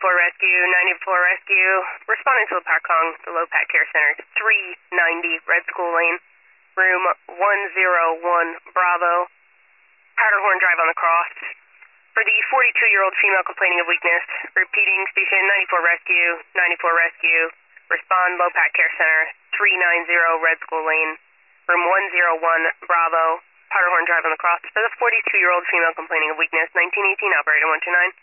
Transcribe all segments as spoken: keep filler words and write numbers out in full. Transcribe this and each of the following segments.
ninety-four Rescue, ninety-four Rescue. Responding to the PACONG, the Low-Pac Care Center, three ninety Red School Lane, room one oh one Bravo, Powderhorn Drive on the cross. For the forty-two-year-old female complaining of weakness, repeating station ninety-four Rescue, ninety-four Rescue. Respond Low-Pac Care Center, three ninety Red School Lane, room one oh one Bravo, Powderhorn Drive on the cross. For the forty-two-year-old female complaining of weakness, nineteen eighteen, operator one two nine.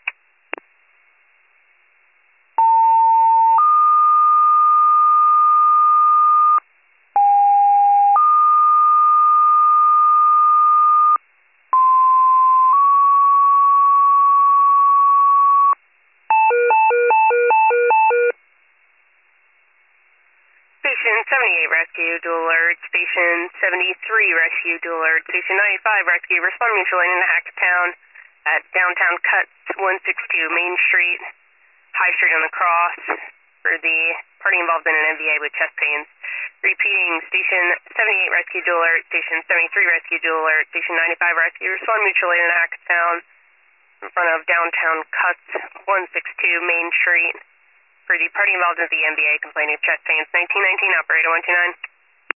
Station seventy-eight Rescue, dual alert. Station seventy-three Rescue, dual alert. Station ninety-five Rescue, respond mutual aid into Hacketown at downtown Cuts, one sixty-two Main Street, High Street on the cross, for the party involved in an M V A with chest pains. Repeating, Station seventy-eight Rescue, dual alert. Station seventy-three Rescue, dual alert. Station ninety-five Rescue, respond mutual aid into Hacketown in front of downtown Cuts, one sixty-two Main Street, for the party involved in the M V A complaining of chest pains. nineteen nineteen, operator one two nine.